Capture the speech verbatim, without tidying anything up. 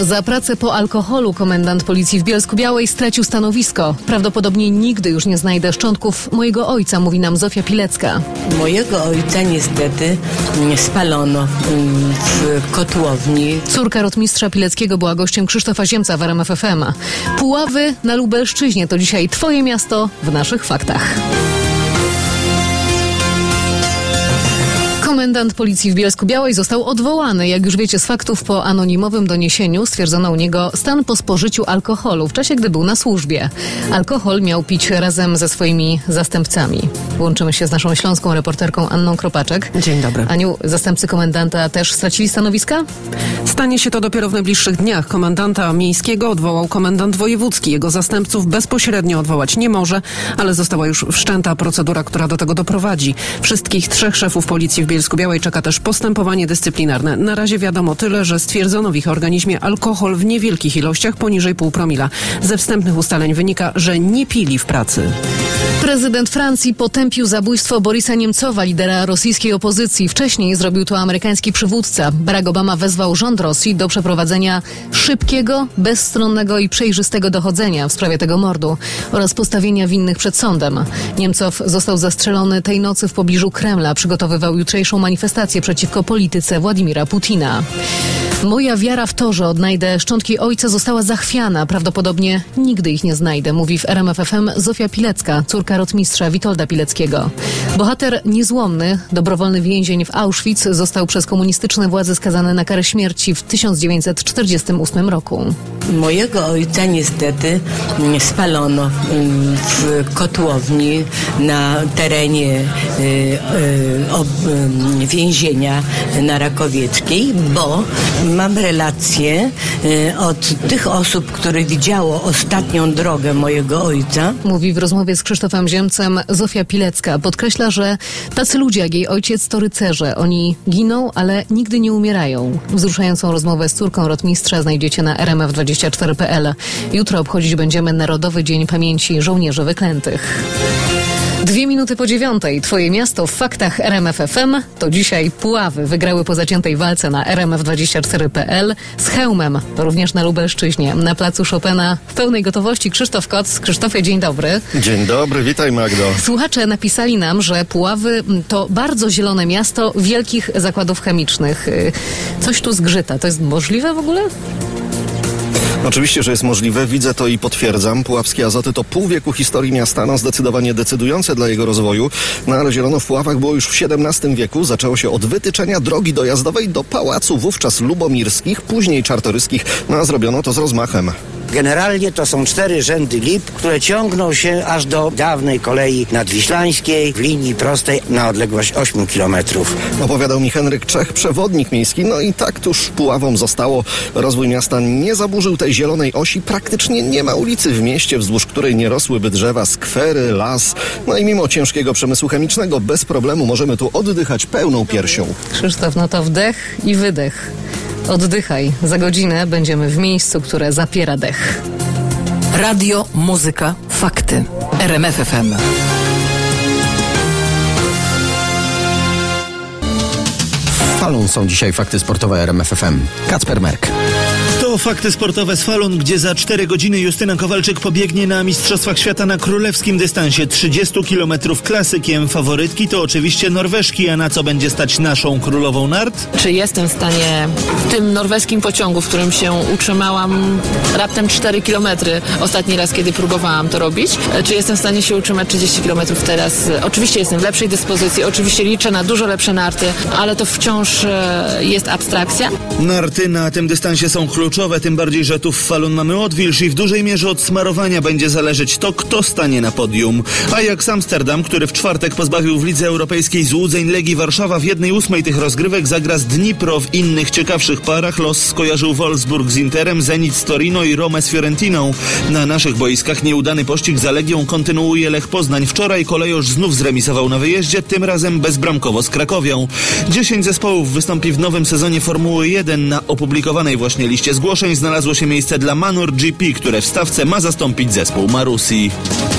Za pracę po alkoholu komendant policji w Bielsku-Białej stracił stanowisko. Prawdopodobnie nigdy już nie znajdę szczątków mojego ojca, mówi nam Zofia Pilecka. Mojego ojca niestety spalono w kotłowni. Córka rotmistrza Pileckiego była gościem Krzysztofa Ziemca w R M F F M. Puławy na Lubelszczyźnie to dzisiaj Twoje miasto w naszych faktach. Komendant policji w Bielsku-Białej został odwołany. Jak już wiecie z faktów, po anonimowym doniesieniu stwierdzono u niego stan po spożyciu alkoholu w czasie, gdy był na służbie. Alkohol miał pić razem ze swoimi zastępcami. Łączymy się z naszą śląską reporterką Anną Kropaczek. Dzień dobry. Aniu, zastępcy komendanta też stracili stanowiska? Stanie się to dopiero w najbliższych dniach. Komendanta miejskiego odwołał komendant wojewódzki. Jego zastępców bezpośrednio odwołać nie może, ale została już wszczęta procedura, która do tego doprowadzi. Wszystkich trzech szefów policji w Bielsku-Białej czeka też postępowanie dyscyplinarne. Na razie wiadomo tyle, że stwierdzono w ich organizmie alkohol w niewielkich ilościach poniżej pół promila. Ze wstępnych ustaleń wynika, że nie pili w pracy. Prezydent Francji potępił zabójstwo Borisa Niemcowa, lidera rosyjskiej opozycji. Wcześniej zrobił to amerykański przywódca. Barack Obama wezwał rząd Rosji do przeprowadzenia szybkiego, bezstronnego i przejrzystego dochodzenia w sprawie tego mordu oraz postawienia winnych przed sądem. Niemcow został zastrzelony tej nocy w pobliżu Kremla. Przygotowywał jutrzejszą manifestację przeciwko polityce Władimira Putina. Moja wiara w to, że odnajdę szczątki ojca, została zachwiana. Prawdopodobnie nigdy ich nie znajdę, mówi w R M F F M Zofia Pilecka, córka rotmistrza Witolda Pileckiego. Bohater niezłomny, dobrowolny więzień w Auschwitz, został przez komunistyczne władze skazany na karę śmierci w tysiąc dziewięćset czterdziestym ósmym roku. Mojego ojca niestety spalono w kotłowni na terenie więzienia na Rakowieckiej, bo mam relacje od tych osób, które widziało ostatnią drogę mojego ojca. Mówi w rozmowie z Krzysztofem Ziemcem Zofia Pilecka. Podkreśla, że tacy ludzie jak jej ojciec to rycerze. Oni giną, ale nigdy nie umierają. Wzruszającą rozmowę z córką rotmistrza znajdziecie na r m f dwadzieścia cztery kropka p l. Jutro obchodzić będziemy Narodowy Dzień Pamięci Żołnierzy Wyklętych. Dwie minuty po dziewiątej. Twoje miasto w faktach R M F F M. To dzisiaj Puławy wygrały po zaciętej walce na r m f dwadzieścia cztery kropka p l z Chełmem, również na Lubelszczyźnie. Na placu Chopina w pełnej gotowości Krzysztof Koc. Krzysztofie, dzień dobry. Dzień dobry, witaj Magdo. Słuchacze napisali nam, że Puławy to bardzo zielone miasto wielkich zakładów chemicznych. Coś tu zgrzyta. To jest możliwe w ogóle? Oczywiście, że jest możliwe. Widzę to i potwierdzam. Puławskie Azoty to pół wieku historii miasta, no zdecydowanie decydujące dla jego rozwoju. No ale zielono w Puławach było już w siedemnastym wieku. Zaczęło się od wytyczenia drogi dojazdowej do pałacu wówczas lubomirskich, później czartoryskich, no a zrobiono to z rozmachem. Generalnie to są cztery rzędy lip, które ciągną się aż do dawnej kolei nadwiślańskiej w linii prostej na odległość ośmiu kilometrów. Opowiadał mi Henryk Czech, przewodnik miejski. No i tak tuż Puławom zostało. Rozwój miasta nie zaburzył tej zielonej osi. Praktycznie nie ma ulicy w mieście, wzdłuż której nie rosłyby drzewa, skwery, las. No i mimo ciężkiego przemysłu chemicznego bez problemu możemy tu oddychać pełną piersią. Krzysztof, no to wdech i wydech. Oddychaj. Za godzinę będziemy w miejscu, które zapiera dech. Radio, muzyka, fakty. R M F F M. Falun są dzisiaj fakty sportowe R M F F M. Kacper Merk. To fakty sportowe z Falun, gdzie za cztery godziny Justyna Kowalczyk pobiegnie na Mistrzostwach Świata na królewskim dystansie trzydzieści kilometrów. Klasykiem faworytki to oczywiście Norweżki, a na co będzie stać naszą królową nart? Czy jestem w stanie w tym norweskim pociągu, w którym się utrzymałam raptem cztery kilometry ostatni raz, kiedy próbowałam to robić, czy jestem w stanie się utrzymać trzydzieści kilometrów teraz? Oczywiście jestem w lepszej dyspozycji, oczywiście liczę na dużo lepsze narty, ale to wciąż jest abstrakcja. Narty na tym dystansie są kluczowe, tym bardziej, że tu w Falun mamy odwilż i w dużej mierze od smarowania będzie zależeć to, kto stanie na podium. Ajax Amsterdam, który w czwartek pozbawił w Lidze Europejskiej złudzeń Legii Warszawa, w jednej ósmej tych rozgrywek zagra z Dnipro. W innych ciekawszych parach los skojarzył Wolfsburg z Interem, Zenit z Torino i Romę z Fiorentiną. Na naszych boiskach nieudany pościg za Legią kontynuuje Lech Poznań. Wczoraj Kolejorz znów zremisował na wyjeździe, tym razem bezbramkowo z Krakowią. Dziesięć zespołów wystąpi w nowym sezonie Formuły jeden. Na opublikowanej właśnie liście zgłoszeń znalazło się miejsce dla Manor G P, które w stawce ma zastąpić zespół Marussi.